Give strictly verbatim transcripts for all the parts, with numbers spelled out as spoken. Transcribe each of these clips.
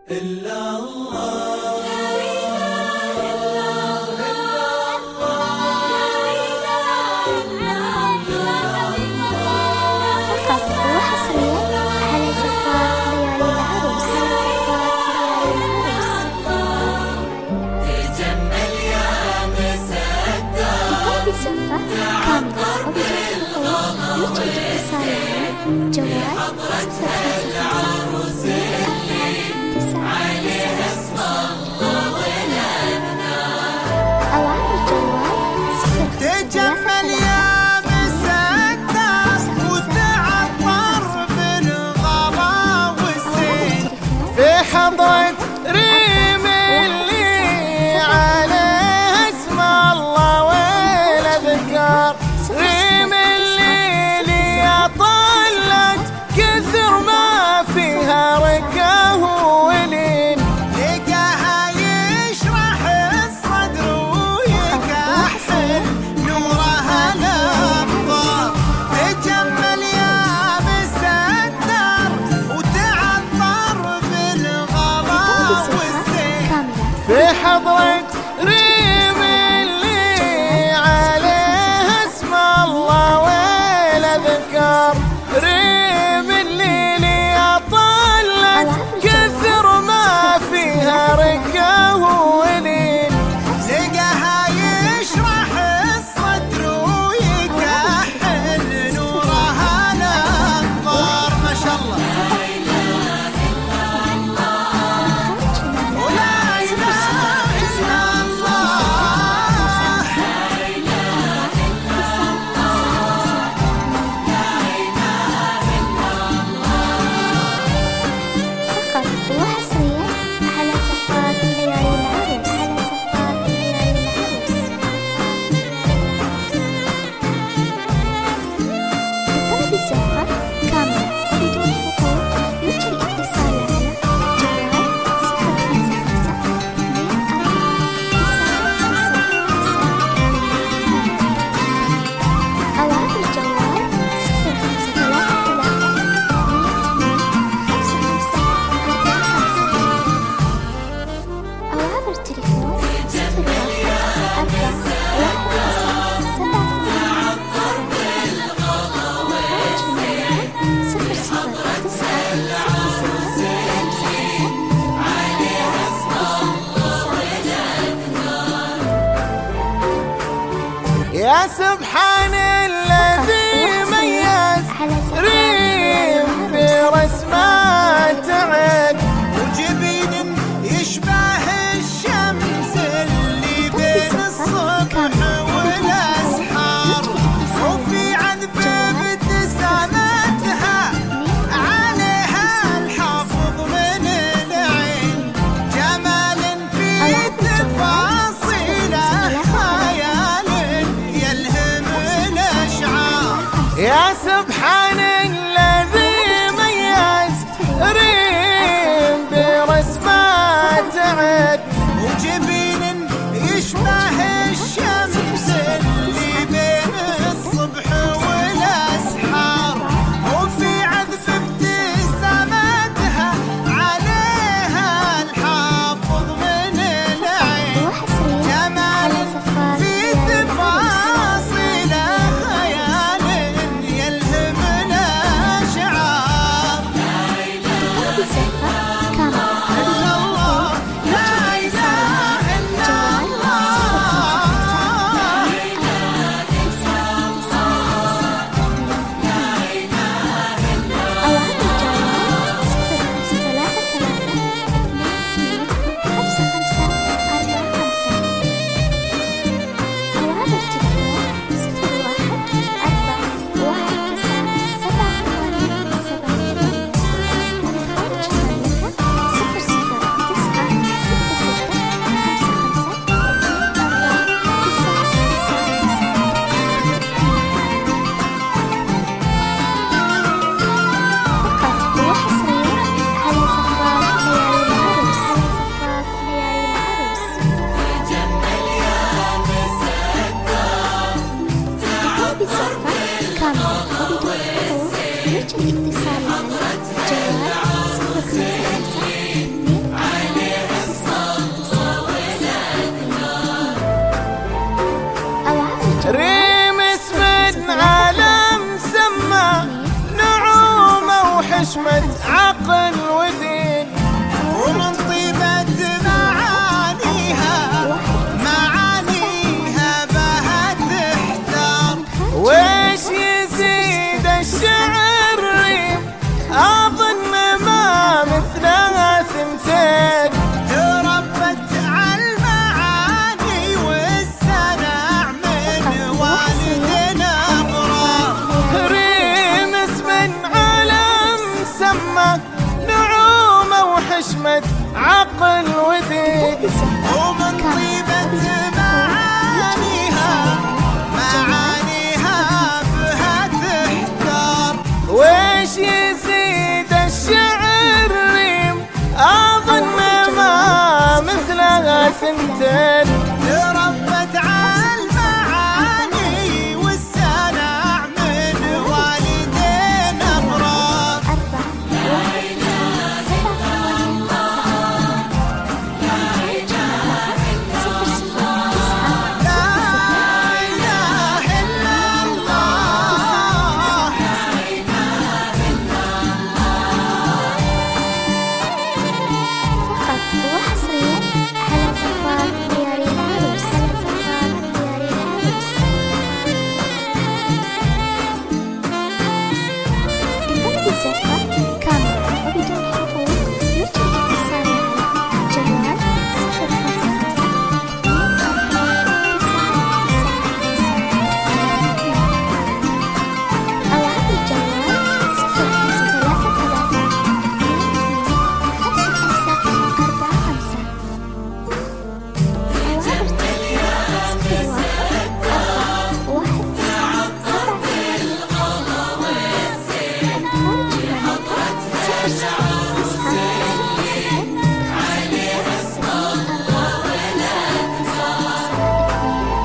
إلا الله، لا إله إلا الله، لا إله إلا الله. فقط وحصريا على صفات ليالي العروس. تجمل يا مسدد بقلب الزنفة كاملة وبدون حقوق. يرجى الاتصال على جوال صفر العروس اللي عليها اسم الله ولدنا، أو على الجوال صفر تجمل يا مسدد وتعطر بالغلا والزين في حضرة ريم اللي عليها اسم الله والأذكار. ريم الليل يا طلت كثر ما فيها رقاه ولين، لقاها يشرح الصدر ويكحل نورها الأبطال. تجمل يا مسدر وتعطر بالغلا والزين في حضرة ريم اللي عليها اسم الله والأذكار. ريم الليل يا طلت كثر ما فيها رقاه ولين، لقاها يشرح الصدر ويكحل نورها الأنظار. ما شاء الله، ولا إله إلا الله. فقط وحصريا على صفات ليالي العروس. على صفات ليالي العروس. بطلب الزنفة كاملة وبدون حقوق. يرجى الاتصال على جوال صفر خمسة خمسة اثنين أربعة تسعة تسعة تسعة، أو عبر الجوال صفر خمسة ثلاثة ثلاثة اثنين اثنين خمسة خمسة أربعة خمسة، أو عبر التليفون صفر واحد أربعة واحد تسعة سبعة ثمانية صفر صفر تسعة ستة ستة خمسة يا سبحان الذي ميز ريم برسمات عين وجبين يشبه الشمس اللي بين الصبح والأسحار، وفي عذب ابتسامتها عليها الحفظ من العين. جمال في تفاصيله خيال يلهم الأشعار. يا سبحان الذي ميز ريم برسمات عين وجبين يشبه الشمس اللي بين الصبح والأسحار، وفي عذب ابتسامتها عليها الحافظ من العين. وحصريا على صفات في ليالي العروس. تفاصيله خيال يلهم على مسمى نعومة وحشمة عقل ودين، ومن طيبة معانيها معانيها بها تحتار. ويش يزيد الشعر ريم أظن ما مثلها ثنتين، تربت على المعاني والسنع من والدنا أبرار. ريم اسم على مسمى نعومة وحشمة عقل ودين، ومن طيبة معانيها معانيها بها تحتار. ويش يزيد الشعر ريم أظن ما مثلها ثنتين، تربت على المعاني والسنع من والدين أبرار.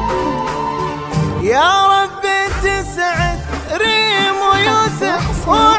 يا رب تسعد ريم ويوسف